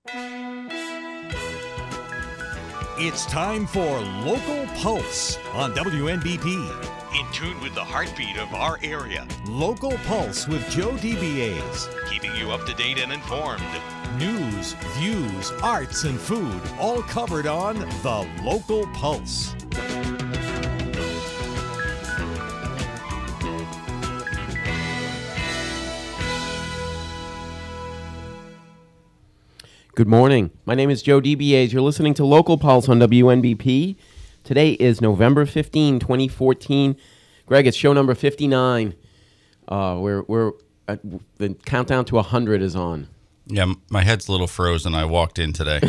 It's time for Local Pulse on WNBP. In tune with the heartbeat of our area. Local Pulse with Joe DBAs. Keeping you up to date and informed. News, views, arts, and food, all covered on the Local Pulse. Good morning. My name is Joe DBAs. You're listening to Local Pulse on WNBP. Today is November 15, 2014. Greg, it's show number 59. The countdown to 100 is on. Yeah, my head's a little frozen. I walked in today.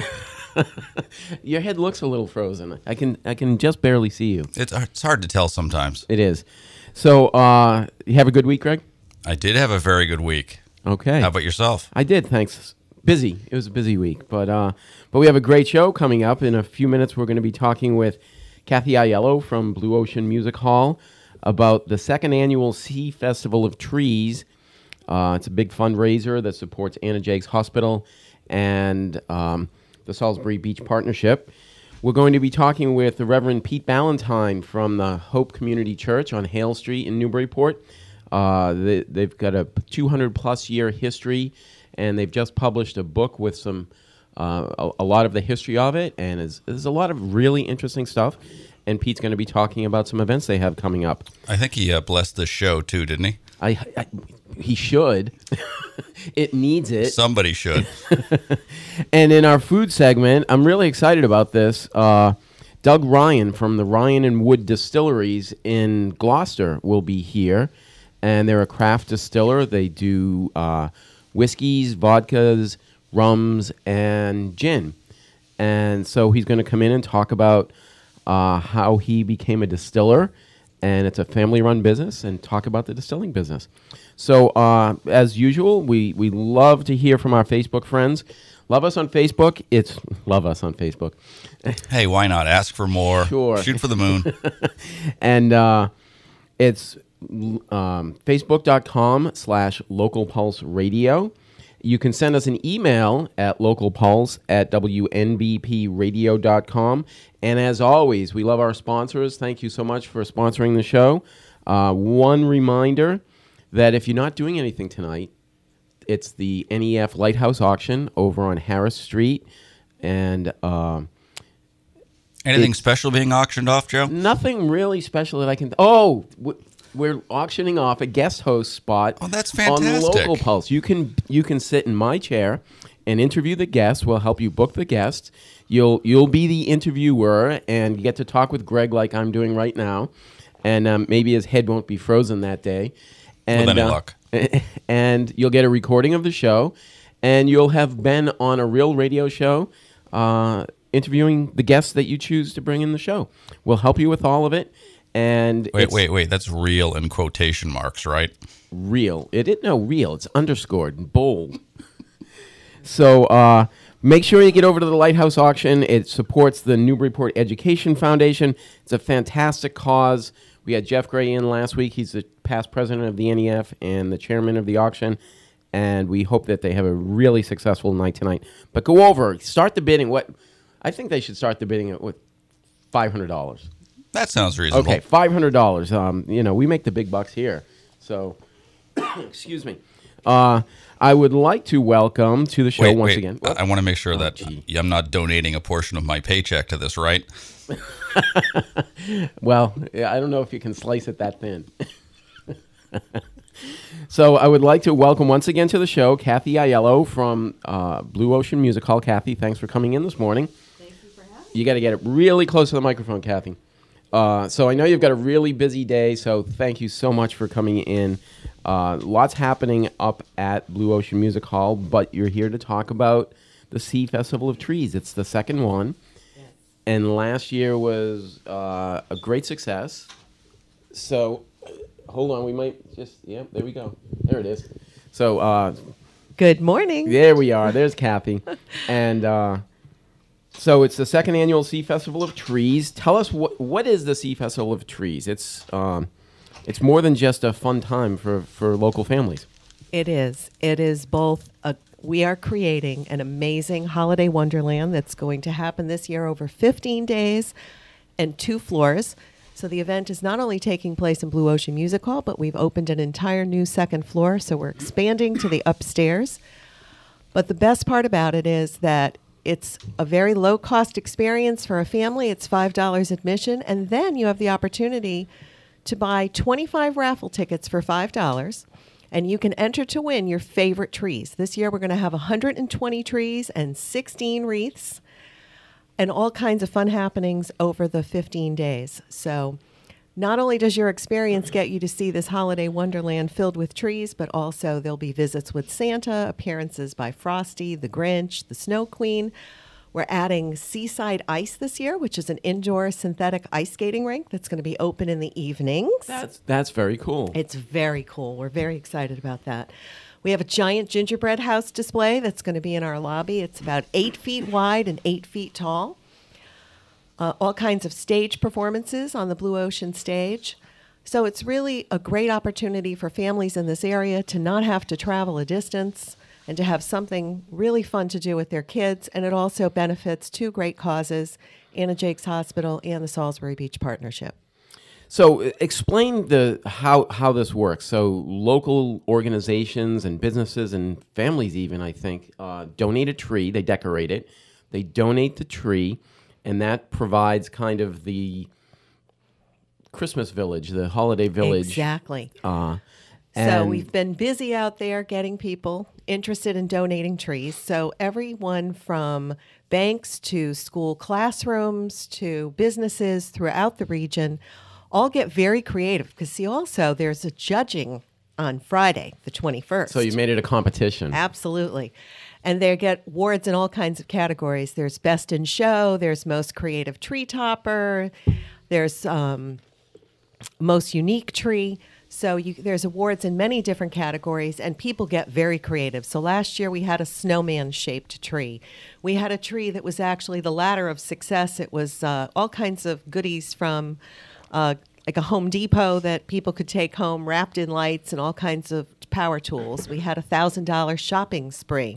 Your head looks a little frozen. I can just barely see you. It's hard to tell sometimes. It is. So, you have a good week, Greg? I did have a very good week. Okay. How about yourself? I did, thanks. Busy. It was a busy week, but we have a great show coming up. In a few minutes, we're going to be talking with Kathy Aiello from Blue Ocean Music Hall about the second annual Sea Festival of Trees. It's a big fundraiser that supports Anna Jaggs Hospital and the Salisbury Beach Partnership. We're going to be talking with the Reverend Pete Ballantyne from the Hope Community Church on Hale Street in Newburyport. They've got a 200-plus year history, and they've just published a book with some a lot of the history of it, and there's a lot of really interesting stuff. And Pete's going to be talking about some events they have coming up. I think he blessed this show too, didn't he? He should. It needs it. Somebody should. And in our food segment, I'm really excited about this. Doug Ryan from the Ryan and Wood Distilleries in Gloucester will be here, and they're a craft distiller. They do whiskeys, vodkas, rums, and gin. And so he's going to come in and talk about how he became a distiller, and it's a family-run business, and talk about the distilling business. So as usual, we love to hear from our Facebook friends. Love us on Facebook. It's love us on Facebook. Hey, why not? Ask for more. Sure. Shoot for the moon. And it's facebook.com/localpulseradio. You can send us an email at localpulse@wnbpradio.com. And as always, we love our sponsors. Thank you so much for sponsoring the show. One reminder that if you're not doing anything tonight, it's the NEF Lighthouse Auction over on Harris Street. And anything special being auctioned off, Joe? nothing really special that I can... we're auctioning off a guest host spot. Oh, that's on fantastic. Local Pulse. You can sit in my chair and interview the guests. We'll help you book the guests. You'll be the interviewer and you get to talk with Greg like I'm doing right now. And maybe his head won't be frozen that day. And, With any luck. And you'll get a recording of the show. And you'll have been on a real radio show interviewing the guests that you choose to bring in the show. We'll help you with all of it. And Wait. That's real in quotation marks, right? Real. Real. It's underscored and bold. So make sure you get over to the Lighthouse Auction. It supports the Newburyport Education Foundation. It's a fantastic cause. We had Jeff Gray in last week. He's the past president of the NEF and the chairman of the auction. And we hope that they have a really successful night tonight. But go over, start the bidding. I think they should start the bidding with $500. That sounds reasonable. Okay, $500. We make the big bucks here. So, excuse me. I would like to welcome to the show once again. I want to make sure that I'm not donating a portion of my paycheck to this, right? Well, I don't know if you can slice it that thin. So I would like to welcome once again to the show Kathy Aiello from Blue Ocean Music Hall. Kathy, thanks for coming in this morning. Thank you for having me. You got to get it really close to the microphone, Kathy. So I know you've got a really busy day, so thank you so much for coming in. Lots happening up at Blue Ocean Music Hall, but you're here to talk about the Sea Festival of Trees. It's the second one, Yes. and last year was a great success. So, hold on, we might just, there we go. There it is. So, Good morning. there we are. There's Kathy. And so it's the second annual Sea Festival of Trees. Tell us, what is the Sea Festival of Trees? It's more than just a fun time for local families. It is. It is both we are creating an amazing holiday wonderland that's going to happen this year over 15 days and 2 floors. So the event is not only taking place in Blue Ocean Music Hall, but we've opened an entire new second floor, so we're expanding to the upstairs. But the best part about it is that it's a very low-cost experience for a family. It's $5 admission, and then you have the opportunity to buy 25 raffle tickets for $5, and you can enter to win your favorite trees. This year we're going to have 120 trees and 16 wreaths and all kinds of fun happenings over the 15 days. So not only does your experience get you to see this holiday wonderland filled with trees, but also there'll be visits with Santa, appearances by Frosty, the Grinch, the Snow Queen. We're adding Seaside Ice this year, which is an indoor synthetic ice skating rink that's going to be open in the evenings. That's very cool. It's very cool. We're very excited about that. We have a giant gingerbread house display that's going to be in our lobby. It's about 8 feet wide and 8 feet tall. All kinds of stage performances on the Blue Ocean stage. So it's really a great opportunity for families in this area to not have to travel a distance and to have something really fun to do with their kids. And it also benefits 2 great causes, Anna Jake's Hospital and the Salisbury Beach Partnership. So explain how this works. So local organizations and businesses and families even, I think, donate a tree. They decorate it. They donate the tree, and that provides kind of the Christmas village, the holiday village. Exactly. So and we've been busy out there getting people interested in donating trees. So everyone from banks to school classrooms to businesses throughout the region all get very creative because, see, also there's a judging on Friday, the 21st. So you made it a competition. Absolutely. And they get awards in all kinds of categories. There's Best in Show, there's Most Creative Tree Topper, there's Most Unique Tree. So there's awards in many different categories, and people get very creative. So last year we had a snowman-shaped tree. We had a tree that was actually the ladder of success. It was all kinds of goodies from like a Home Depot that people could take home wrapped in lights and all kinds of power tools. We had a $1,000 shopping spree.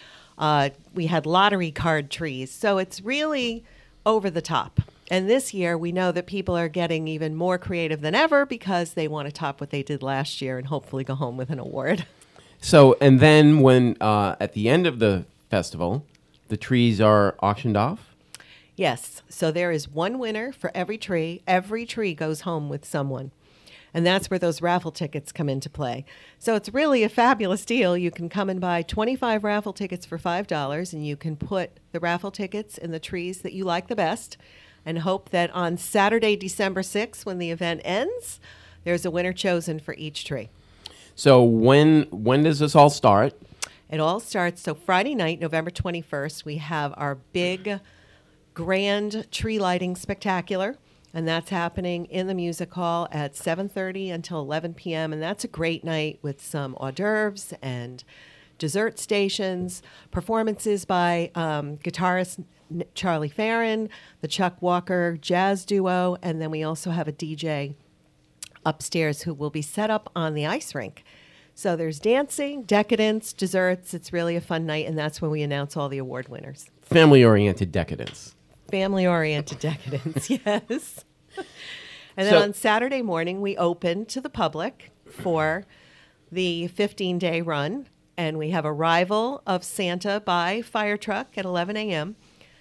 We had lottery card trees. So it's really over the top. And this year, we know that people are getting even more creative than ever because they want to top what they did last year and hopefully go home with an award. So, and then when at the end of the festival, the trees are auctioned off? Yes. So there is one winner for every tree. Every tree goes home with someone. And that's where those raffle tickets come into play. So it's really a fabulous deal. You can come and buy 25 raffle tickets for $5, and you can put the raffle tickets in the trees that you like the best and hope that on Saturday, December 6th, when the event ends, there's a winner chosen for each tree. So when does this all start? It all starts, so Friday night, November 21st, we have our big, grand tree lighting spectacular, and that's happening in the music hall at 7:30 until 11 p.m., and that's a great night with some hors d'oeuvres and dessert stations, performances by guitarist Charlie Farron, the Chuck Walker Jazz Duo, and then we also have a DJ upstairs who will be set up on the ice rink. So there's dancing, decadence, desserts. It's really a fun night, and that's when we announce all the award winners. Family-oriented decadence. Family-oriented decadence, yes. And then on Saturday morning, we open to the public for the 15-day run, and we have Arrival of Santa by fire truck at 11 a.m.,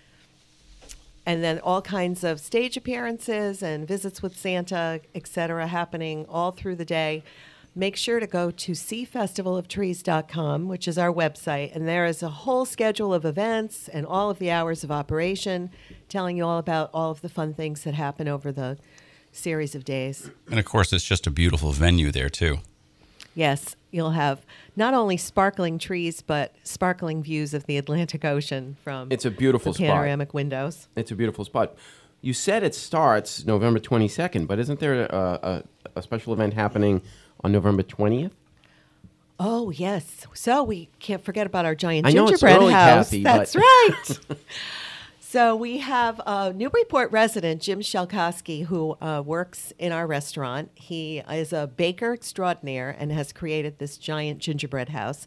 and then all kinds of stage appearances and visits with Santa, et cetera, happening all through the day. Make sure to go to seafestivaloftrees.com, which is our website, and there is a whole schedule of events and all of the hours of operation, telling you all about all of the fun things that happen over the series of days. And, of course, it's just a beautiful venue there, too. Yes, you'll have not only sparkling trees, but sparkling views of the Atlantic Ocean from It's a beautiful the spot. panoramic windows. It's a beautiful spot. You said it starts November 22nd, but isn't there a special event happening on November 20th? Oh, yes. So we can't forget about our giant I know it's gingerbread early, house. Kathy, That's but- right. So we have a Newburyport resident, Jim Shelkowski, who works in our restaurant. He is a baker extraordinaire and has created this giant gingerbread house.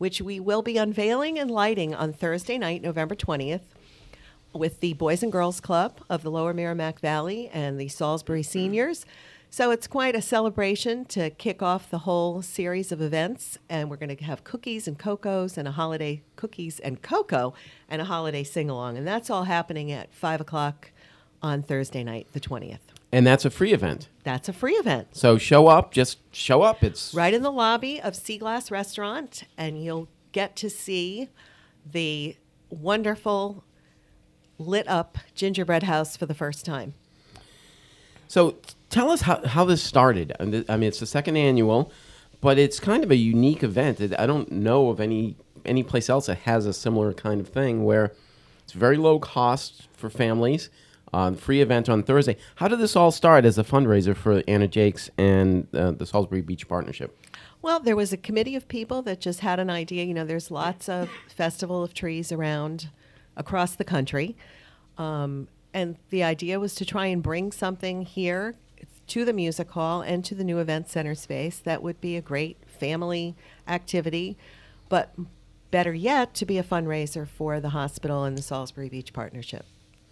which we will be unveiling and lighting on Thursday night, November 20th, with the Boys and Girls Club of the Lower Merrimack Valley and the Salisbury Seniors. So it's quite a celebration to kick off the whole series of events, and we're going to have cookies and cocos and a holiday cookies and cocoa and a holiday sing-along, and that's all happening at 5 o'clock on Thursday night, the 20th. And that's a free event. That's a free event. So show up, just show up. It's right in the lobby of Sea Glass Restaurant, and you'll get to see the wonderful lit-up gingerbread house for the first time. So tell us how this started. I mean, it's the second annual, but it's kind of a unique event. I don't know of any place else that has a similar kind of thing where it's very low cost for families. Free event on Thursday. How did this all start as a fundraiser for Anna Jakes and the Salisbury Beach Partnership? Well, there was a committee of people that just had an idea. You know, there's lots of Festival of Trees around across the country. And the idea was to try and bring something here to the music hall and to the new event center space that would be a great family activity, but better yet, to be a fundraiser for the hospital and the Salisbury Beach Partnership.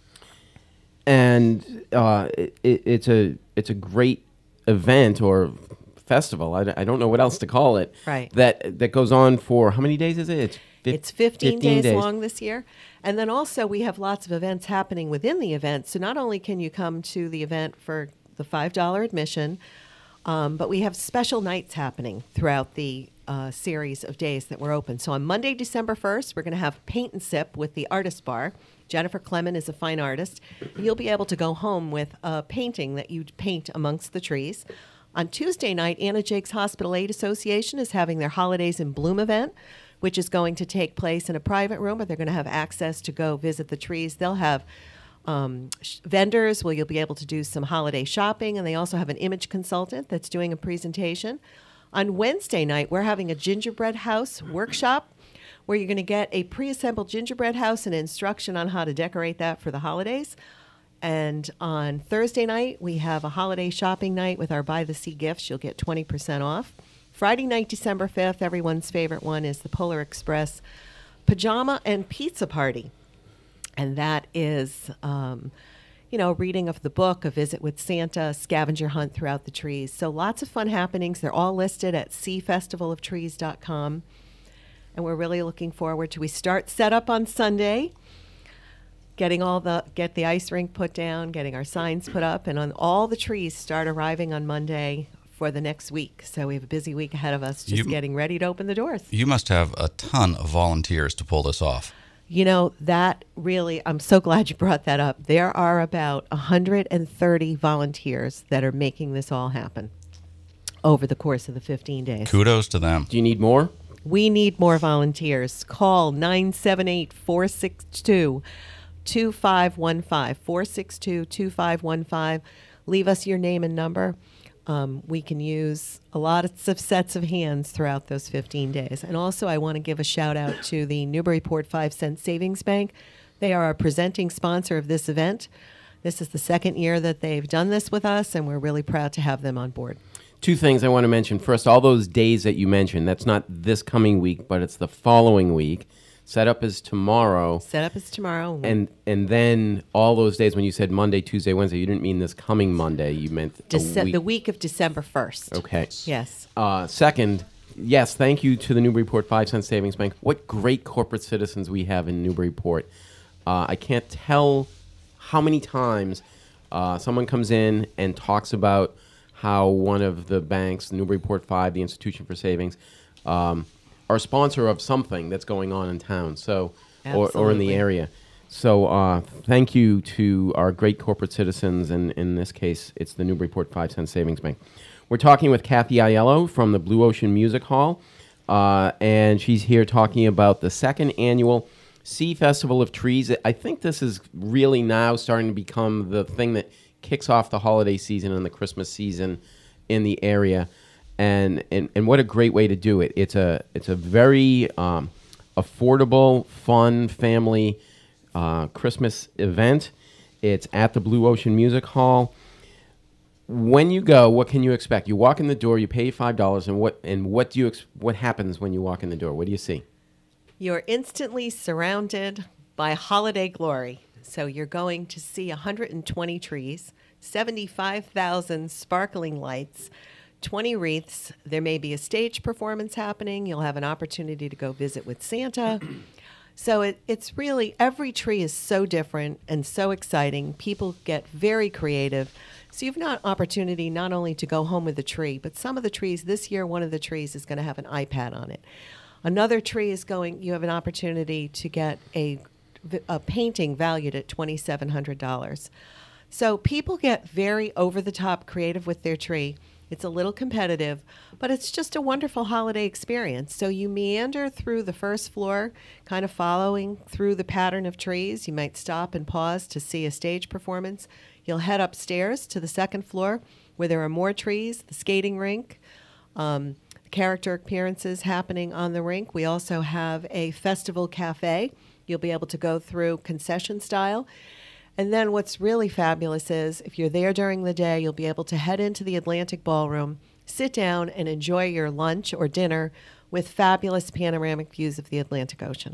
And it's a great event or festival. I don't know what else to call it. Right. That goes on for how many days is it? It's 15 days long this year. And then also we have lots of events happening within the event. So not only can you come to the event for the $5 admission, but we have special nights happening throughout the series of days that we're open. So on Monday, December 1st, we're going to have Paint and Sip with the Artist Bar. Jennifer Clement is a fine artist. You'll be able to go home with a painting that you paint amongst the trees. On Tuesday night, Anna Jakes Hospital Aid Association is having their Holidays in Bloom event, which is going to take place in a private room, but they're going to have access to go visit the trees. They'll have vendors where you'll be able to do some holiday shopping, and they also have an image consultant that's doing a presentation. On Wednesday night, we're having a gingerbread house workshop where you're going to get a pre-assembled gingerbread house and instruction on how to decorate that for the holidays. And on Thursday night, we have a holiday shopping night with our Buy the Sea gifts. You'll get 20% off. Friday night, December 5th, everyone's favorite one is the Polar Express Pajama and Pizza Party. And that is, a reading of the book, a visit with Santa, scavenger hunt throughout the trees. So lots of fun happenings. They're all listed at seafestivaloftrees.com. And we're really looking forward to, we start setup on Sunday, get the ice rink put down, getting our signs put up, and on all the trees start arriving on Monday for the next week. So we have a busy week ahead of us, just getting ready to open the doors. You must have a ton of volunteers to pull this off. You know, that really, I'm so glad you brought that up. There are about 130 volunteers that are making this all happen over the course of the 15 days. Kudos to them. Do you need more? We need more volunteers. Call 978-462-2515, 462-2515. Leave us your name and number. We can use a lot of sets of hands throughout those 15 days. And also, I want to give a shout out to the Newburyport 5-Cent Savings Bank. They are a presenting sponsor of this event. This is the second year that they've done this with us, and we're really proud to have them on board. Two things I want to mention. First, all those days that you mentioned, that's not this coming week, but it's the following week. Setup is tomorrow. Setup is tomorrow. And then all those days when you said Monday, Tuesday, Wednesday, you didn't mean this coming Monday. You meant the week of December 1st. Okay. Yes. Second, yes, thank you to the Newburyport 5-Cent Savings Bank. What great corporate citizens we have in Newburyport. I can't tell how many times someone comes in and talks about how one of the banks, Newburyport 5, the Institution for Savings, are a sponsor of something that's going on in town, or in the area. So thank you to our great corporate citizens, and in this case, it's the Newburyport 5-Cent Savings Bank. We're talking with Kathy Aiello from the Blue Ocean Music Hall, and she's here talking about the second annual Sea Festival of Trees. I think this is really now starting to become the thing that kicks off the holiday season and the Christmas season in the area. And what a great way to do it. It's a very affordable, fun family Christmas event. It's at the Blue Ocean Music Hall. when you go, what can you expect? You walk in the door, you pay $5, and what happens when you walk in the door? What do you see? You're instantly surrounded by holiday glory. So you're going to see 120 trees, 75,000 sparkling lights, 20 wreaths. There may be a stage performance happening. You'll have an opportunity to go visit with Santa. So it's really, every tree is so different and so exciting. People get very creative. So you've got opportunity not only to go home with a tree, but some of the trees, this year, one of the trees is going to have an iPad on it. Another tree is you have an opportunity to get a painting valued at $2,700. So people get very over-the-top creative with their tree. It's a little competitive, but it's just a wonderful holiday experience. So you meander through the first floor, kind of following through the pattern of trees. You might stop and pause to see a stage performance. You'll head upstairs to the second floor where there are more trees, the skating rink, character appearances happening on the rink. We also have a festival cafe. You'll be able to go through concession style. And then what's really fabulous is if you're there during the day, you'll be able to head into the Atlantic Ballroom, sit down and enjoy your lunch or dinner with fabulous panoramic views of the Atlantic Ocean.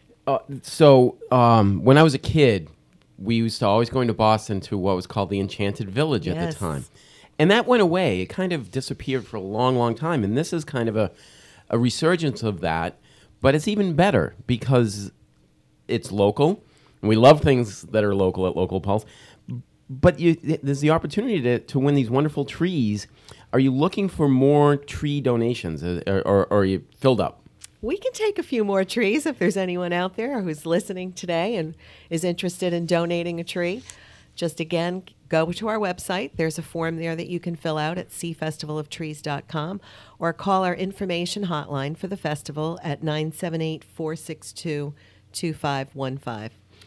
When I was a kid, we used to always go into Boston to what was called the Enchanted Village at the time. And that went away. It kind of disappeared for a long, long time. And this is kind of a resurgence of that. But it's even better because it's local. And we love things that are local at Local Pulse. But there's the opportunity to win these wonderful trees. Are you looking for more tree donations, or are you filled up? We can take a few more trees if there's anyone out there who's listening today and is interested in donating a tree. Just again, go to our website. There's a form there that you can fill out at seafestivaloftrees.com or call our information hotline for the festival at 978-462-2515.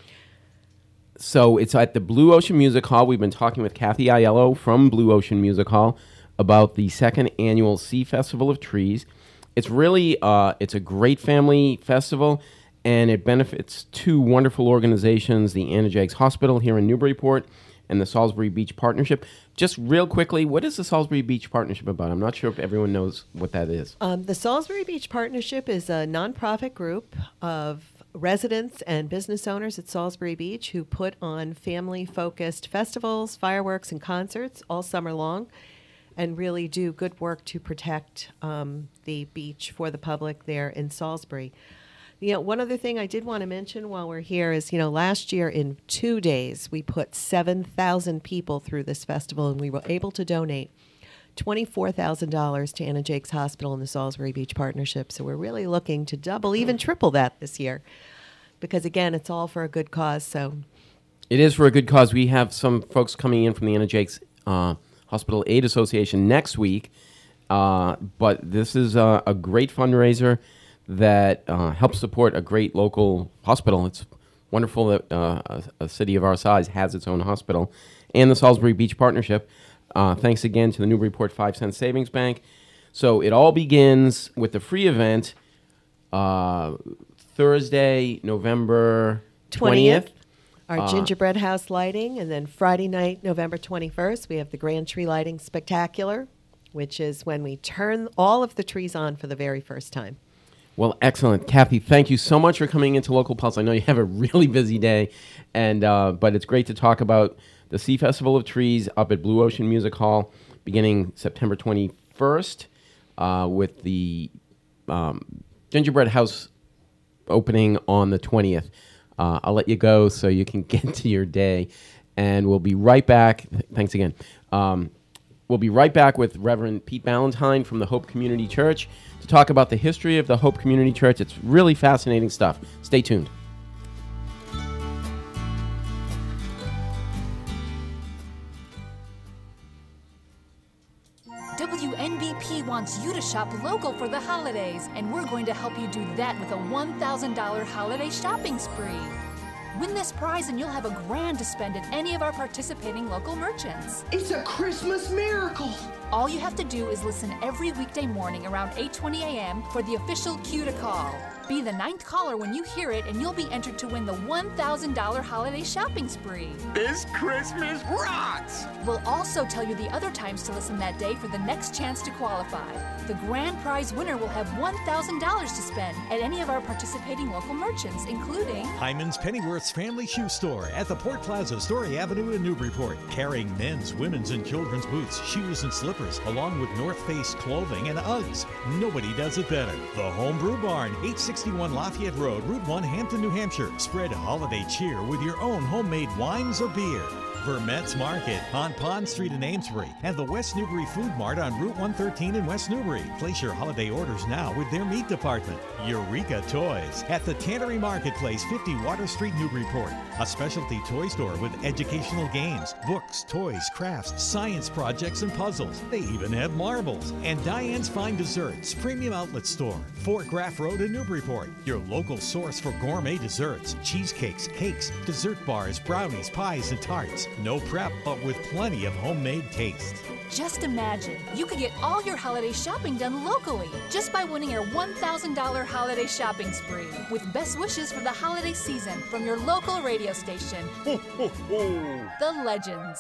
So it's at the Blue Ocean Music Hall. We've been talking with Kathy Aiello from Blue Ocean Music Hall about the second annual Sea Festival of Trees. It's really it's a great family festival, and it benefits two wonderful organizations, the Anna Jaggs Hospital here in Newburyport and the Salisbury Beach Partnership. Just real quickly, what is the Salisbury Beach Partnership about? I'm not sure if everyone knows what that is. The Salisbury Beach Partnership is a nonprofit group of residents and business owners at Salisbury Beach who put on family-focused festivals, fireworks, and concerts all summer long and really do good work to protect the beach for the public there in Salisbury. One other thing I did want to mention while we're here is, last year in 2 days, we put 7,000 people through this festival, and we were able to donate $24,000 to Anna Jaggs Hospital and the Salisbury Beach Partnership. So we're really looking to double, even triple that this year. Because, again, it's all for a good cause. So it is for a good cause. We have some folks coming in from the Anna Jaggs Hospital Aid Association next week. But this is a great fundraiser that helps support a great local hospital. It's wonderful that a city of our size has its own hospital. And the Salisbury Beach Partnership. Thanks again to the Newburyport 5 Cent Savings Bank. So it all begins with the free event Thursday, November 20th. Our gingerbread house lighting. And then Friday night, November 21st, we have the Grand Tree Lighting Spectacular, which is when we turn all of the trees on for the very first time. Well, excellent. Kathy, thank you so much for coming into Local Pulse. I know you have a really busy day, but it's great to talk about the Sea Festival of Trees up at Blue Ocean Music Hall beginning September 21st with the Gingerbread House opening on the 20th. I'll let you go so you can get to your day, and we'll be right back. Thanks again. We'll be right back with Reverend Pete Ballantyne from the Hope Community Church to talk about the history of the Hope Community Church. It's really fascinating stuff. Stay tuned. WNBP wants you to shop local for the holidays, and we're going to help you do that with a $1,000 holiday shopping spree. Win this prize and you'll have a grand to spend at any of our participating local merchants. It's a Christmas miracle. All you have to do is listen every weekday morning around 8:20 a.m. for the official cue to call. Be the 9th caller when you hear it, and you'll be entered to win the $1,000 holiday shopping spree. This Christmas rocks! We'll also tell you the other times to listen that day for the next chance to qualify. The grand prize winner will have $1,000 to spend at any of our participating local merchants, including Hyman's Pennyworth's Family Shoe Store at the Port Plaza, Story Avenue in Newburyport, carrying men's, women's, and children's boots, shoes, and slippers, along with North Face clothing and Uggs. Nobody does it better. The Homebrew Barn, 861 Lafayette Road, Route 1, Hampton, New Hampshire. Spread holiday cheer with your own homemade wines or beer. Vermette's Market on Pond Street in Amesbury and the West Newbury Food Mart on Route 113 in West Newbury. Place your holiday orders now with their meat department. Eureka Toys at the Tannery Marketplace, 50 Water Street, Newburyport. A specialty toy store with educational games, books, toys, crafts, science projects, and puzzles. They even have marbles. And Diane's Fine Desserts, premium outlet store, Fort Graff Road in Newburyport. Your local source for gourmet desserts, cheesecakes, cakes, dessert bars, brownies, pies, and tarts. No prep, but with plenty of homemade taste. Just imagine, you could get all your holiday shopping done locally just by winning your $1,000 holiday shopping spree with best wishes for the holiday season from your local radio station. Ho, ho, ho. The Legends.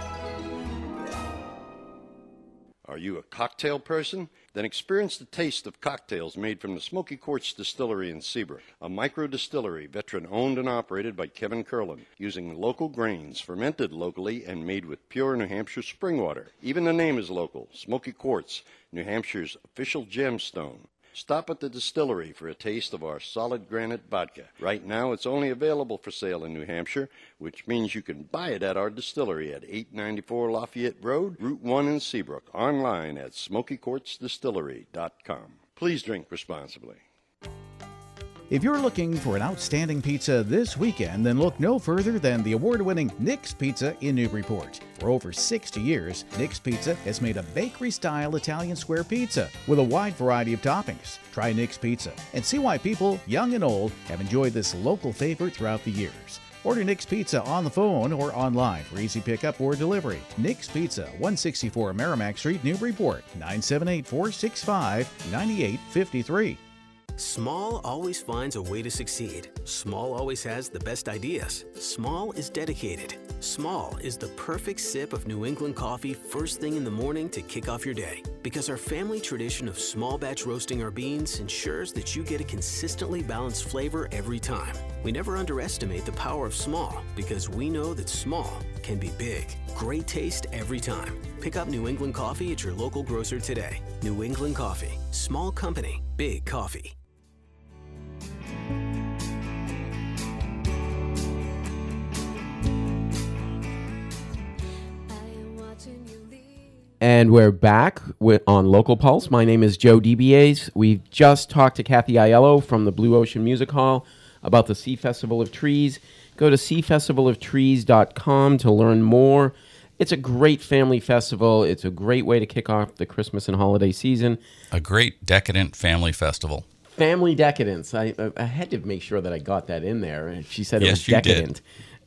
Are you a cocktail person? Then experience the taste of cocktails made from the Smoky Quartz Distillery in Seabrook, a micro-distillery veteran-owned and operated by Kevin Curlin, using local grains, fermented locally, and made with pure New Hampshire spring water. Even the name is local, Smoky Quartz, New Hampshire's official gemstone. Stop at the distillery for a taste of our solid granite vodka. Right now, it's only available for sale in New Hampshire, which means you can buy it at our distillery at 894 Lafayette Road, Route 1 in Seabrook. Online at SmokyQuartzDistillery.com. Please drink responsibly. If you're looking for an outstanding pizza this weekend, then look no further than the award-winning Nick's Pizza in Newburyport. For over 60 years, Nick's Pizza has made a bakery-style Italian square pizza with a wide variety of toppings. Try Nick's Pizza and see why people, young and old, have enjoyed this local favorite throughout the years. Order Nick's Pizza on the phone or online for easy pickup or delivery. Nick's Pizza, 164 Merrimack Street, Newburyport, 978-465-9853. Small always finds a way to succeed. Small always has the best ideas. Small is dedicated. Small is the perfect sip of New England coffee first thing in the morning to kick off your day. Because our family tradition of small batch roasting our beans ensures that you get a consistently balanced flavor every time. We never underestimate the power of small because we know that small can be big. Great taste every time. Pick up New England coffee at your local grocer today. New England Coffee. Small company, big coffee. And we're back on Local Pulse. My name is Joe DBAs. We've just talked to Kathy Aiello from the Blue Ocean Music Hall about the Sea Festival of Trees. Go to seafestivaloftrees.com to learn more. It's a great family festival. It's a great way to kick off the Christmas and holiday season. A great decadent family festival. Family decadence. I had to make sure that I got that in there. She said Yes, it was you decadent.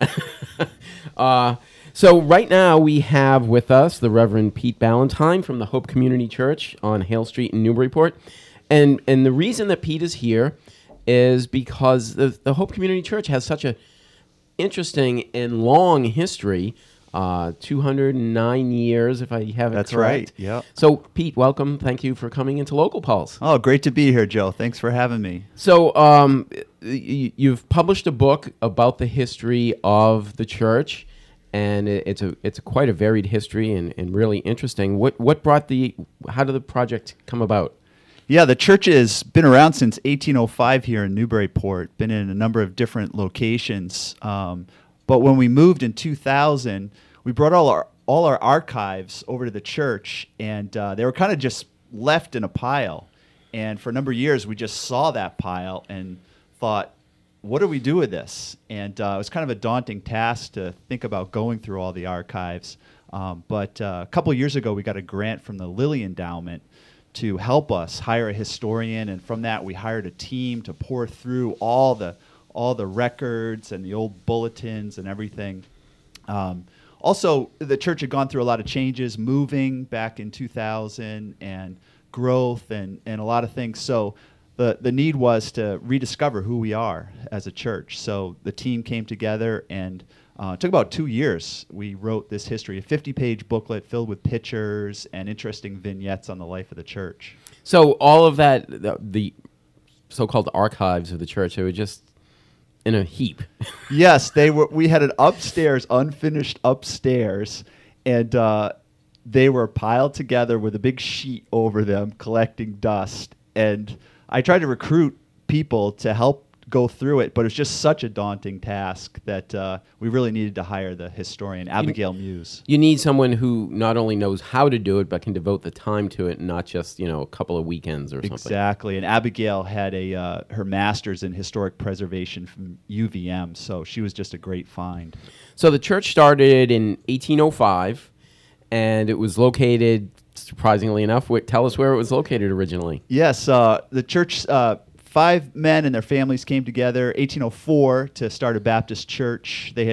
So right now we have with us the Reverend Pete Ballantyne from the Hope Community Church on Hale Street in Newburyport. And the reason that Pete is here is because the Hope Community Church has such a interesting and long history, 209 years, if I have it That's correct. right, yeah. So, Pete, welcome. Thank you for coming into Local Pulse. Oh, great to be here, Joe. Thanks for having me. So, you've published a book about the history of the church, and it's a quite a varied history and really interesting. How did the project come about? Yeah, the church has been around since 1805 here in Newburyport, been in a number of different locations. But when we moved in 2000, we brought all our archives over to the church, and they were kind of just left in a pile. And for a number of years, we just saw that pile and thought, what do we do with this? And it was kind of a daunting task to think about going through all the archives. But a couple of years ago, we got a grant from the Lilly Endowment to help us hire a historian, and from that, we hired a team to pour through all the records and the old bulletins and everything. Also, the church had gone through a lot of changes, moving back in 2000 and growth and a lot of things. So the need was to rediscover who we are as a church. So the team came together, and it took about 2 years. We wrote this history, a 50-page booklet filled with pictures and interesting vignettes on the life of the church. So all of that, the so-called archives of the church, they were just in a heap. Yes, they were. We had an upstairs, unfinished upstairs, and they were piled together with a big sheet over them, collecting dust. And I tried to recruit people to help go through it, but it was just such a daunting task that we really needed to hire the historian, Abigail Muse. You need someone who not only knows how to do it, but can devote the time to it, and not just, a couple of weekends or something. Exactly. And Abigail had her master's in historic preservation from UVM, so she was just a great find. So the church started in 1805, and it was located, surprisingly enough, tell us where it was located originally. Yes, the church... 5 men and their families came together 1804 to start a Baptist church. There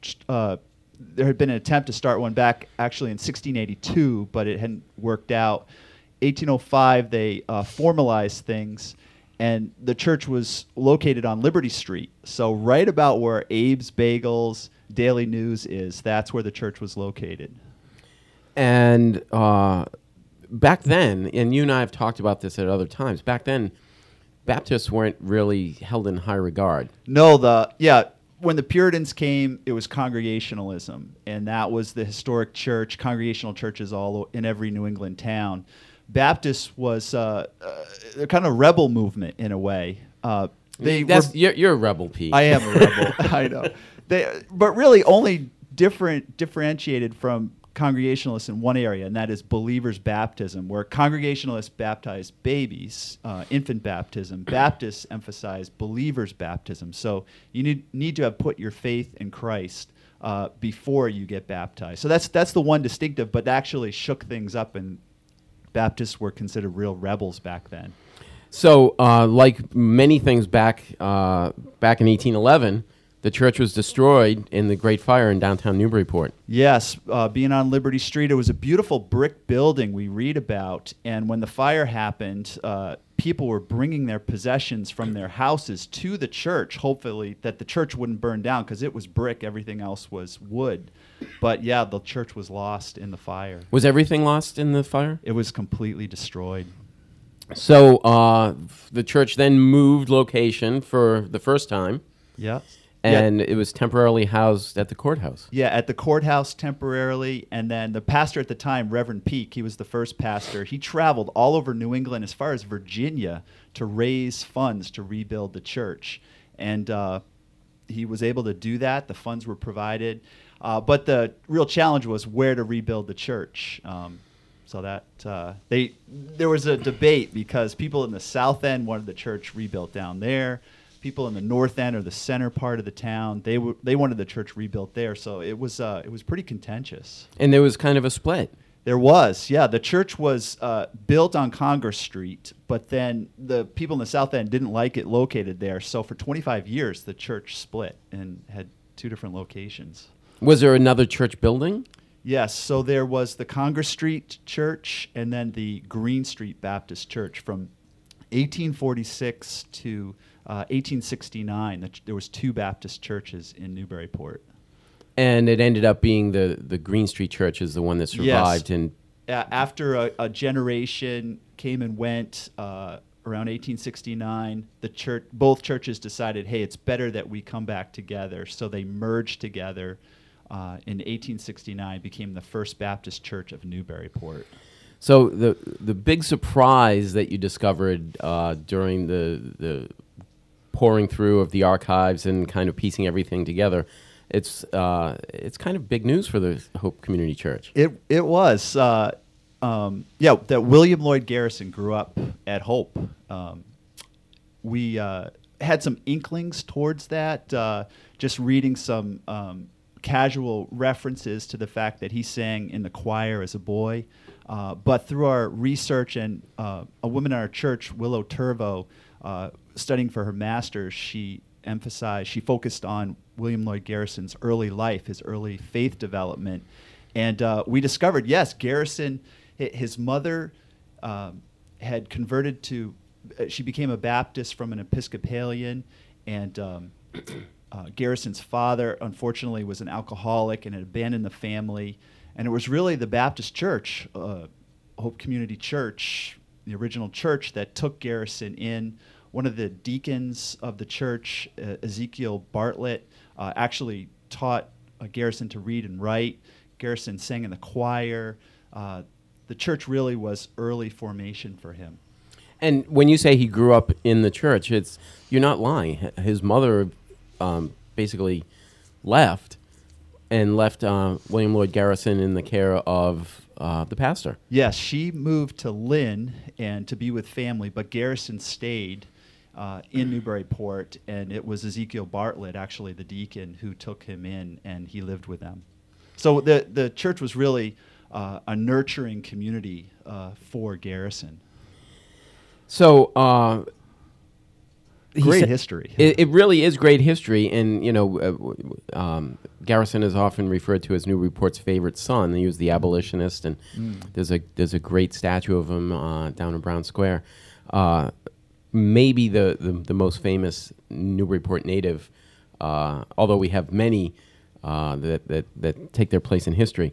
had been an attempt to start one back actually in 1682, but it hadn't worked out. 1805 they formalized things, and the church was located on Liberty Street. So right about where Abe's Bagels, Daily News is, that's where the church was located. And back then, and you and I have talked about this at other times, back then Baptists weren't really held in high regard. No, when the Puritans came, it was Congregationalism, and that was the historic church, Congregational churches all in every New England town. Baptist was a kind of rebel movement in a way. You're a rebel, Pete. I am a rebel. I know. But really only differentiated from Congregationalists in one area, and that is believers' baptism, where Congregationalists baptize babies, infant baptism. Baptists emphasize believers' baptism. So you need to have put your faith in Christ before you get baptized. So that's the one distinctive, but actually shook things up, and Baptists were considered real rebels back then. So like many things back in 1811, the church was destroyed in the Great Fire in downtown Newburyport. Yes, being on Liberty Street, it was a beautiful brick building we read about, and when the fire happened, people were bringing their possessions from their houses to the church, hopefully that the church wouldn't burn down, because it was brick, everything else was wood. But yeah, the church was lost in the fire. Was everything lost in the fire? It was completely destroyed. So the church then moved location for the first time. Yeah. And it was temporarily housed at the courthouse. Yeah, at the courthouse temporarily. And then the pastor at the time, Reverend Peake, he was the first pastor. He traveled all over New England as far as Virginia to raise funds to rebuild the church. And he was able to do that. The funds were provided. But the real challenge was where to rebuild the church. So that there was a debate, because people in the South End wanted the church rebuilt down there. People in the North End or the center part of the town, they wanted the church rebuilt there. So it was pretty contentious. And there was kind of a split. There was, yeah. The church was built on Congress Street, but then the people in the South End didn't like it located there. So for 25 years, the church split and had 2 different locations. Was there another church building? Yes, so there was the Congress Street Church and then the Green Street Baptist Church from 1846 to 1869. There was 2 Baptist churches in Newburyport. And it ended up being the Green Street Church is the one that survived. Yes. And after a generation came and went, around 1869, both churches decided, hey, it's better that we come back together. So they merged together in 1869, became the First Baptist Church of Newburyport. So the big surprise that you discovered during the pouring through of the archives and kind of piecing everything together, it's kind of big news for the Hope Community Church. It was. That William Lloyd Garrison grew up at Hope. We had some inklings towards that, just reading some casual references to the fact that he sang in the choir as a boy. But through our research and a woman in our church, Willow Turvo, studying for her master's, she focused on William Lloyd Garrison's early life, his early faith development. And we discovered, yes, Garrison, his mother had converted to she became a Baptist from an Episcopalian, and Garrison's father, unfortunately, was an alcoholic and had abandoned the family. And it was really the Baptist Church, Hope Community Church, the original church, that took Garrison in. One of the deacons of the church, Ezekiel Bartlett, actually taught Garrison to read and write. Garrison sang in the choir. The church really was early formation for him. And when you say he grew up in the church, you're not lying. His mother basically left William Lloyd Garrison in the care of the pastor. Yes, she moved to Lynn and to be with family, but Garrison stayed in Newburyport, and it was Ezekiel Bartlett, actually the deacon, who took him in, and he lived with them. So the church was really a nurturing community for Garrison. So great history. It really is great history, and Garrison is often referred to as Newburyport's favorite son. He was the abolitionist, and there's a great statue of him down in Brown Square. Maybe the most famous Newburyport native, although we have many that take their place in history.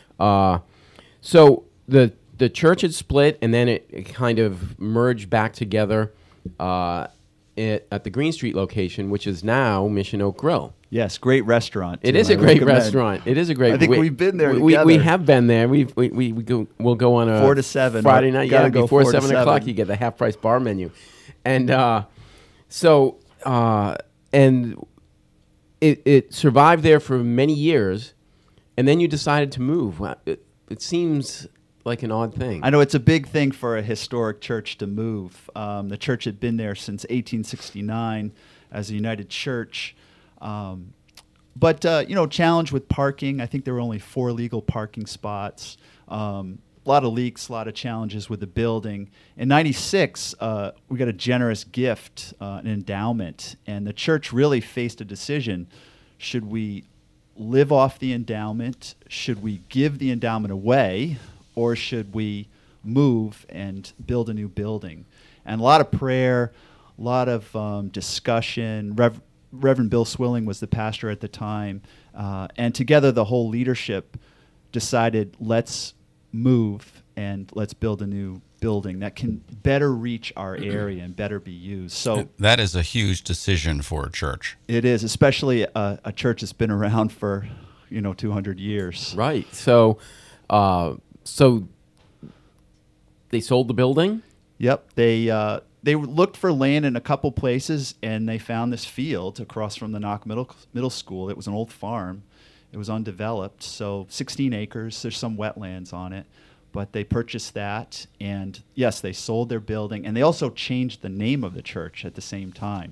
So the church had split, and then it kind of merged back together at the Green Street location, which is now Mission Oak Grill. Yes, great restaurant. It is a great restaurant. It is a great. I think we've been there we together. We have been there. We'll go on a 4 to 7 Friday night. Yeah, before 4 to 7 o'clock, 7. you get the half price bar menu, and it survived there for many years, and then you decided to move. It seems like an odd thing. I know it's a big thing for a historic church to move. The church had been there since 1869 as a United Church. But challenge with parking. I think there were only 4 legal parking spots. A lot of leaks, a lot of challenges with the building. In 96, we got a generous gift, an endowment, and the church really faced a decision. Should we live off the endowment? Should we give the endowment away? Or should we move and build a new building? And a lot of prayer, a lot of discussion. Reverend Bill Swilling was the pastor at the time. And together the whole leadership decided, let's move and let's build a new building that can better reach our area and better be used. So that is a huge decision for a church. It is, especially a church that's been around for 200 years. Right. So they sold the building? Yep. They looked for land in a couple places, and they found this field across from the Knock Middle School. It was an old farm. It was undeveloped, so 16 acres. There's some wetlands on it. But they purchased that, and yes, they sold their building, and they also changed the name of the church at the same time.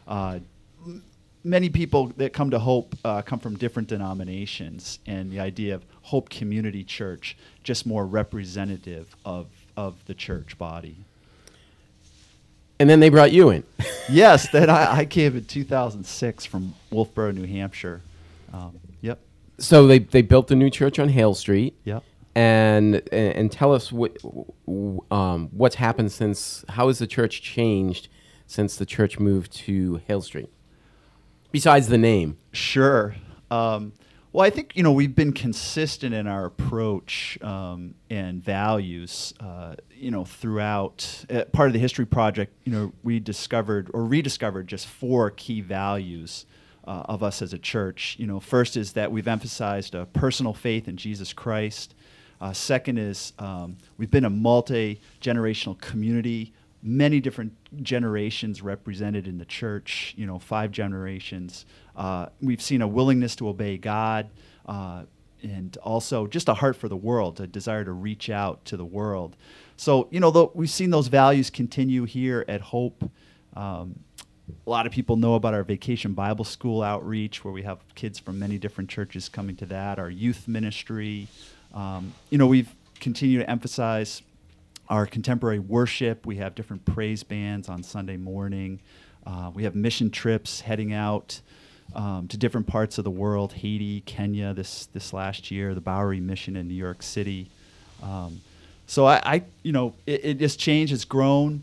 Many people that come to Hope come from different denominations, and the idea of Hope Community Church, just more representative of the church body. And then they brought you in. Yes, then I came in 2006 from Wolfboro, New Hampshire. Yep. So they built a new church on Hale Street. Yep. And tell us what's happened since. How has the church changed since the church moved to Hale Street? Besides the name. Sure. Well, I think we've been consistent in our approach and values. Throughout part of the history project, we discovered or rediscovered just 4 key values of us as a church. First is that we've emphasized a personal faith in Jesus Christ. Second is we've been a multi-generational community, many different generations represented in the church, 5 generations. We've seen a willingness to obey God and also just a heart for the world, a desire to reach out to the world. So, we've seen those values continue here at Hope. A lot of people know about our Vacation Bible School outreach, where we have kids from many different churches coming to that, our youth ministry. We've continued to emphasize our contemporary worship. We have different praise bands on Sunday morning. We have mission trips heading out to different parts of the world, Haiti, Kenya this last year, the Bowery Mission in New York City. So it just changed, it's grown,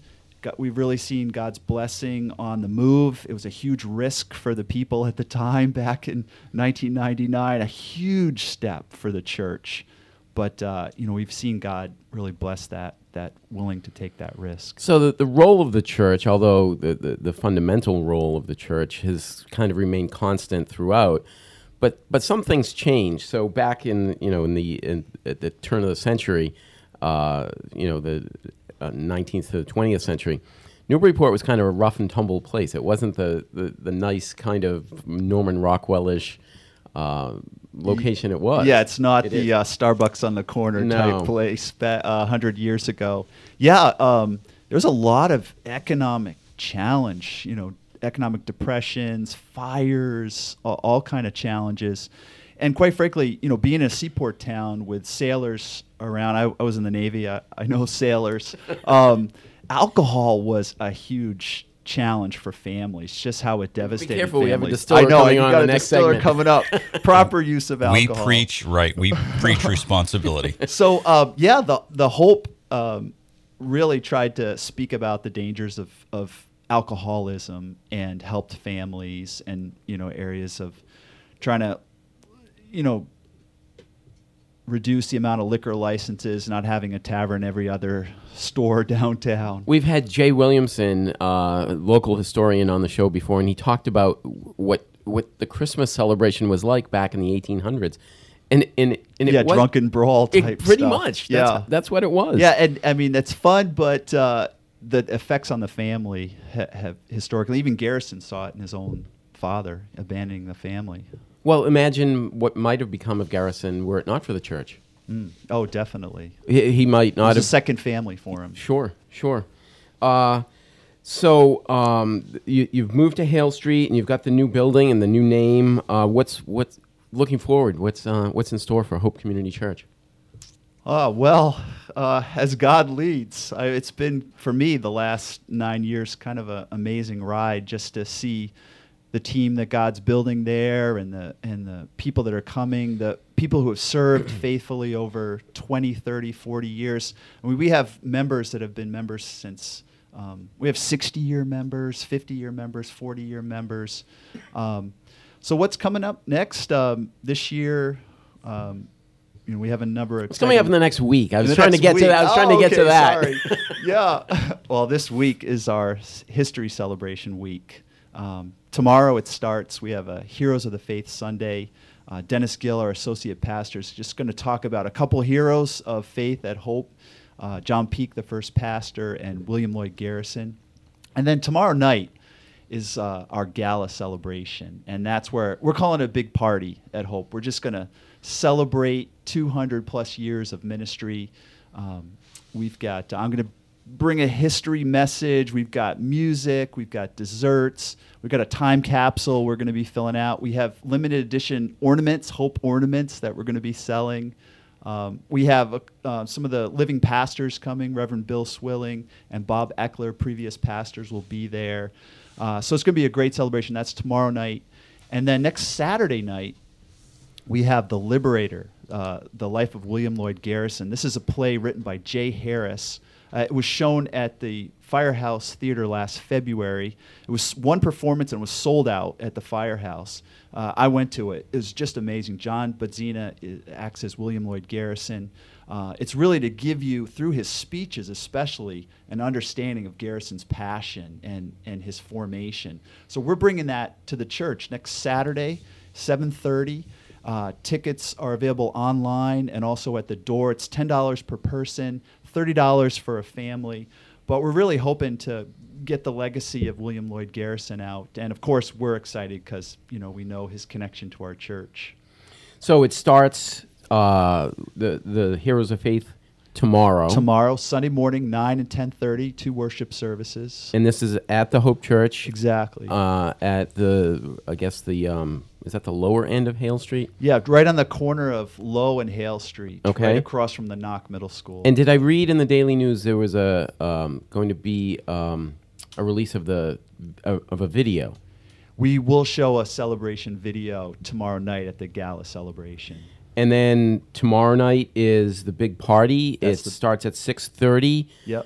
we've really seen God's blessing on the move. It was a huge risk for the people at the time back in 1999, a huge step for the church. But, we've seen God really bless that willing to take that risk. So the role of the church, although the fundamental role of the church has kind of remained constant throughout, but some things change. So back at the turn of the century, the 19th to the 20th century, Newburyport was kind of a rough and tumble place. It wasn't the nice kind of Norman Rockwell-ish location it was. Yeah, it's not the Starbucks on the corner type place 100 years ago. Yeah, there's a lot of economic challenge, economic depressions, fires, all kind of challenges. And quite frankly, being a seaport town with sailors around, I was in the Navy, I know sailors, alcohol was a huge challenge for families, just how it devastated Be careful, families. we have a distiller coming on the next segment. Coming up. Proper use of alcohol. We preach responsibility. So, the Hope really tried to speak about the dangers of alcoholism and helped families and, areas of trying to, reduce the amount of liquor licenses, not having a tavern every other store downtown. We've had Jay Williamson, local historian, on the show before, and he talked about what the Christmas celebration was like back in the 1800s. And it was drunken brawl type pretty stuff. much. That's what it was. Yeah, and I mean, that's fun, but the effects on the family have historically, even Garrison saw it in his own father, abandoning the family. Well, imagine what might have become of Garrison were it not for the church. Oh, definitely. He might not have... a second family for him. Sure. You've moved to Hale Street, and you've got the new building and the new name. What's looking forward? What's in store for Hope Community Church? As God leads, it's been, for me, the last 9 years kind of an amazing ride just to see the team that God's building there and the people that are coming, the people who have served faithfully over 20, 30, 40 years. I mean, we have members that have been members since, we have 60-year members, 50-year members, 40-year members. So what's coming up next this year? We have a number of... It's coming up in the next week. I was trying to get to that. Sorry. Yeah. Well, this week is our History Celebration Week. Tomorrow it starts. We have a Heroes of the Faith Sunday. Dennis Gill, our associate pastor, is just going to talk about a couple heroes of faith at Hope. John Peake, the first pastor, and William Lloyd Garrison. And then tomorrow night is our gala celebration. And that's where we're calling it a big party at Hope. We're just going to celebrate 200 plus years of ministry. We've got, I'm going to bring a history message. We've got music. We've got desserts. We've got a time capsule we're going to be filling out. We have limited edition ornaments, Hope ornaments, that we're going to be selling. We have some of the living pastors coming. Reverend Bill Swilling and Bob Eckler, previous pastors, will be there. So it's going to be a great celebration. That's tomorrow night. And then next Saturday night, we have The Liberator, The Life of William Lloyd Garrison. This is a play written by Jay Harris. It was shown at the Firehouse Theater last February. It was one performance and was sold out at the Firehouse. I went to it. It was just amazing. John Bodzina acts as William Lloyd Garrison. It's really to give you, through his speeches especially, an understanding of Garrison's passion and his formation. So we're bringing that to the church next Saturday, 7:30. Tickets are available online and also at the door. It's $10 per person, $30 for a family. But we're really hoping to get the legacy of William Lloyd Garrison out. And, of course, we're excited because, we know his connection to our church. So it starts the Heroes of Faith tomorrow. Tomorrow, Sunday morning, 9 and 10:30, 2 worship services. And this is at the Hope Church. Exactly. At is that the lower end of Hale Street? Yeah, right on the corner of Low and Hale Street. Okay. Right across from the Knock Middle School. And did I read in the Daily News there was going to be a release of a video? We will show a celebration video tomorrow night at the gala celebration. And then tomorrow night is the big party. It starts at 6:30. Yep.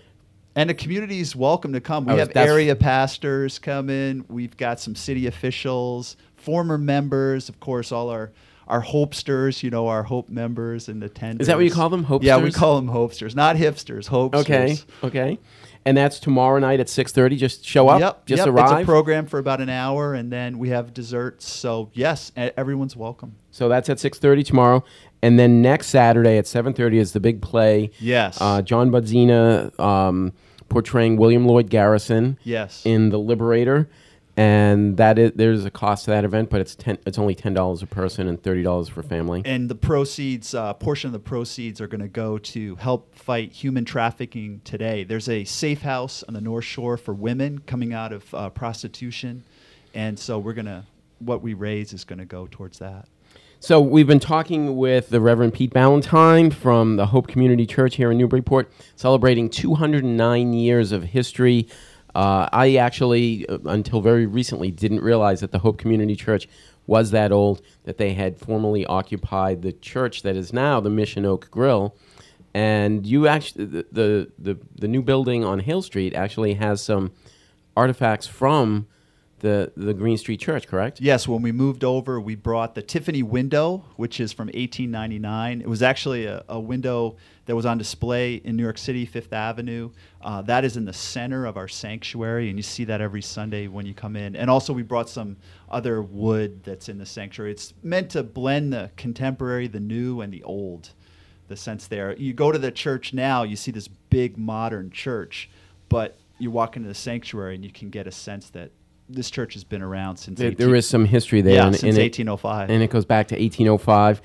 And the community is welcome to come. We Oh, have that's- area pastors come in. We've got some city officials, former members, of course, all our hopesters, you know, our Hope members and attenders. Is that what you call them, hopesters? Yeah, we call them hopesters, not hipsters, hopesters. Okay. And that's tomorrow night at 6:30. Just show up. Yep. Just It's arrive. a program for about an hour, and then we have desserts. So yes, everyone's welcome. So that's at 6:30 tomorrow, and then next Saturday at 7:30 is the big play. Yes. John Budzina portraying William Lloyd Garrison. Yes. In The Liberator, and there's a cost to that event, but it's only $10 a person and $30 for family. And the proceeds, portion of the proceeds are going to go to help fight human trafficking today. There's a safe house on the North Shore for women coming out of prostitution. And so what we raise is going to go towards that. So we've been talking with the Reverend Pete Ballantyne from the Hope Community Church here in Newburyport, celebrating 209 years of history. I actually, until very recently, didn't realize that the Hope Community Church was that old, that they had formerly occupied the church that is now the Mission Oak Grill. And you actually, the new building on Hale Street actually has some artifacts from the Green Street Church, correct? Yes, when we moved over, we brought the Tiffany window, which is from 1899. It was actually a window that was on display in New York City, Fifth Avenue. That is in the center of our sanctuary, and you see that every Sunday when you come in. And also we brought some other wood that's in the sanctuary. It's meant to blend the contemporary, the new, and the old, the sense there. You go to the church now, you see this big modern church, but you walk into the sanctuary and you can get a sense that this church has been around since there is some history there. Yeah, and, since and 1805. And it goes back to 1805,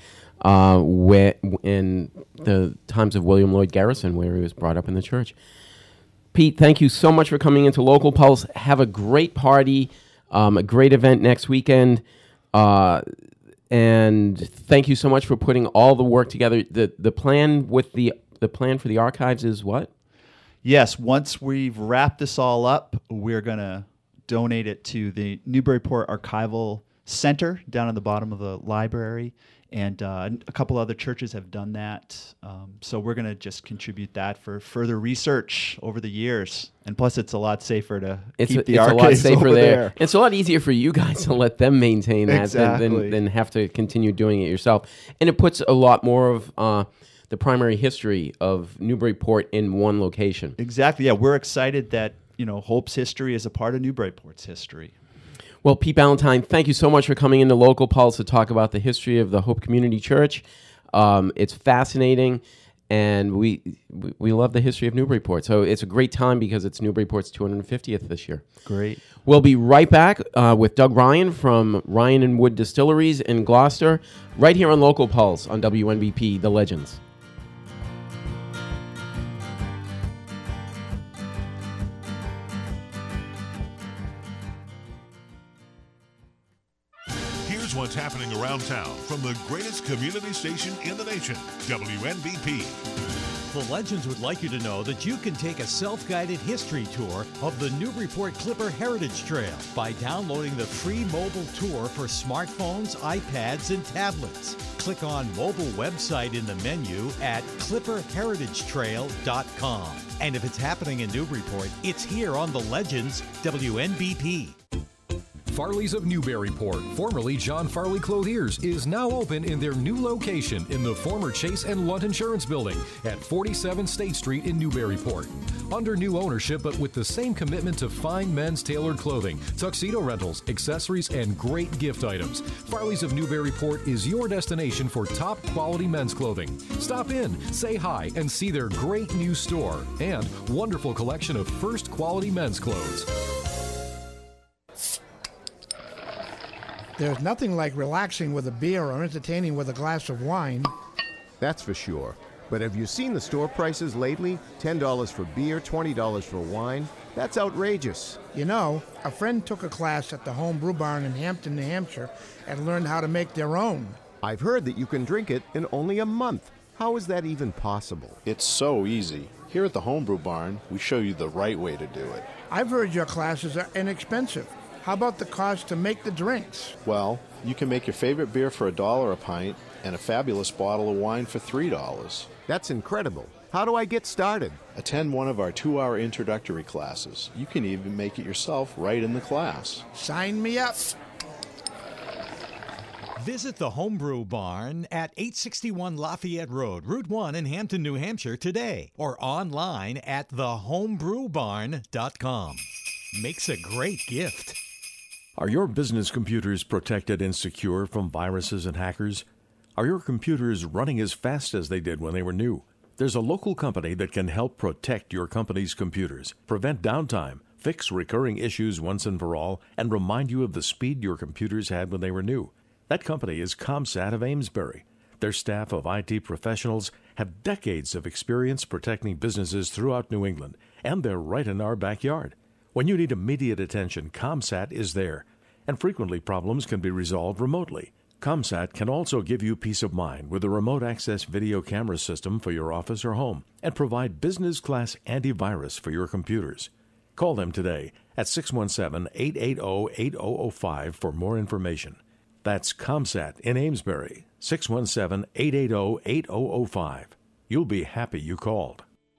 in the times of William Lloyd Garrison, where he was brought up in the church. Pete, thank you so much for coming into Local Pulse. Have a great party, a great event next weekend. And thank you so much for putting all the work together. The plan with the plan for the archives is what? Yes, once we've wrapped this all up, we're going to donate it to the Newburyport Archival Center down at the bottom of the library, and a couple other churches have done that. So we're going to just contribute that for further research over the years. And plus, it's a lot safer to keep the archives a lot safer over there. there. It's a lot easier for you guys to let them maintain that Exactly. than have to continue doing it yourself. And it puts a lot more of the primary history of Newburyport in one location. Exactly. Yeah, we're excited that Hope's history is a part of Newburyport's history. Well, Pete Ballantyne, thank you so much for coming into Local Pulse to talk about the history of the Hope Community Church. It's fascinating, and we love the history of Newburyport. So it's a great time because it's Newburyport's 250th this year. Great. We'll be right back with Doug Ryan from Ryan and Wood Distilleries in Gloucester, right here on Local Pulse on WNBP, The Legends. What's happening around town from the greatest community station in the nation, WNBP. The Legends would like you to know that you can take a self-guided history tour of the Newburyport Clipper Heritage Trail by downloading the free mobile tour for smartphones, iPads, and tablets. Click on mobile website in the menu at clipperheritagetrail.com. And if it's happening in Newburyport, it's here on The Legends, WNBP. Farley's of Newburyport, formerly John Farley Clothiers, is now open in their new location in the former Chase and Lunt Insurance Building at 47 State Street in Newburyport. Under new ownership, but with the same commitment to fine men's tailored clothing, tuxedo rentals, accessories, and great gift items, Farley's of Newburyport is your destination for top quality men's clothing. Stop in, say hi, and see their great new store and wonderful collection of first quality men's clothes. There's nothing like relaxing with a beer or entertaining with a glass of wine. That's for sure. But have you seen the store prices lately? $10 for beer, $20 for wine. That's outrageous. You know, a friend took a class at the Home Brew Barn in Hampton, New Hampshire, and learned how to make their own. I've heard that you can drink it in only a month. How is that even possible? It's so easy. Here at the Homebrew Barn, we show you the right way to do it. I've heard your classes are inexpensive. How about the cost to make the drinks? Well, you can make your favorite beer for $1 a pint and a fabulous bottle of wine for $3. That's incredible. How do I get started? Attend one of our 2-hour introductory classes. You can even make it yourself right in the class. Sign me up. Visit the Homebrew Barn at 861 Lafayette Road, Route 1 in Hampton, New Hampshire today, or online at thehomebrewbarn.com. Makes a great gift. Are your business computers protected and secure from viruses and hackers? Are your computers running as fast as they did when they were new? There's a local company that can help protect your company's computers, prevent downtime, fix recurring issues once and for all, and remind you of the speed your computers had when they were new. That company is ComSat of Amesbury. Their staff of IT professionals have decades of experience protecting businesses throughout New England, and they're right in our backyard. When you need immediate attention, ComSat is there, and frequently problems can be resolved remotely. ComSat can also give you peace of mind with a remote access video camera system for your office or home and provide business-class antivirus for your computers. Call them today at 617-880-8005 for more information. That's ComSat in Amesbury, 617-880-8005. You'll be happy you called.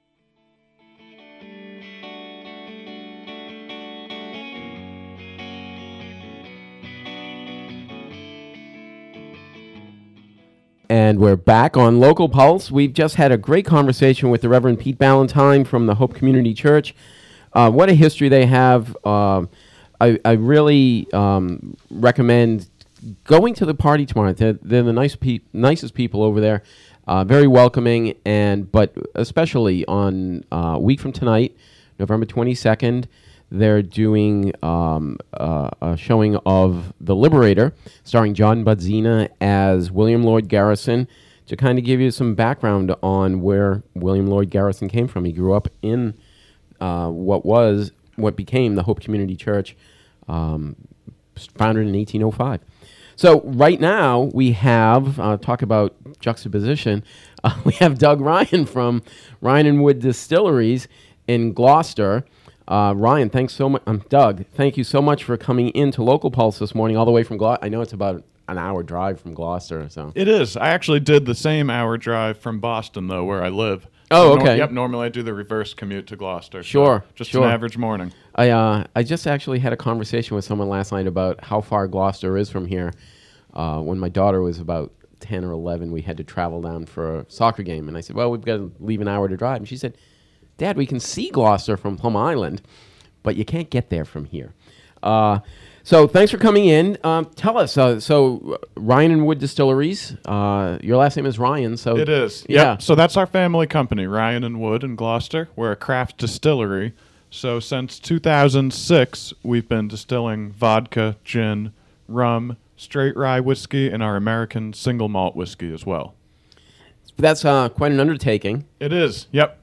And we're back on Local Pulse. We've just had a great conversation with the Reverend Pete Ballantyne from the Hope Community Church. What a history they have. I really recommend going to the party tomorrow. They're the nicest people over there. Very welcoming, but especially on a week from tonight, November 22nd, they're doing a showing of The Liberator, starring John Budzina as William Lloyd Garrison, to kind of give you some background on where William Lloyd Garrison came from. He grew up in what became the Hope Community Church, founded in 1805. So right now we have, talk about juxtaposition, we have Doug Ryan from Ryan and Wood Distilleries in Gloucester. Ryan, thanks so much. Doug, thank you so much for coming into Local Pulse this morning, all the way from Gloucester. I know it's about an hour drive from Gloucester. So it is. I actually did the same hour drive from Boston, though, where I live. Oh, okay. Normally I do the reverse commute to Gloucester. Sure. So just an average morning. I just actually had a conversation with someone last night about how far Gloucester is from here. When my daughter was about 10 or 11, we had to travel down for a soccer game. And I said, well, we've got to leave an hour to drive. And she said, Dad, we can see Gloucester from Plum Island, but you can't get there from here. So thanks for coming in. Tell us, so Ryan and Wood Distilleries, your last name is Ryan. So it is. Yeah. Yep. So that's our family company, Ryan and Wood in Gloucester. We're a craft distillery. So since 2006, we've been distilling vodka, gin, rum, straight rye whiskey, and our American single malt whiskey as well. That's quite an undertaking. It is. Yep.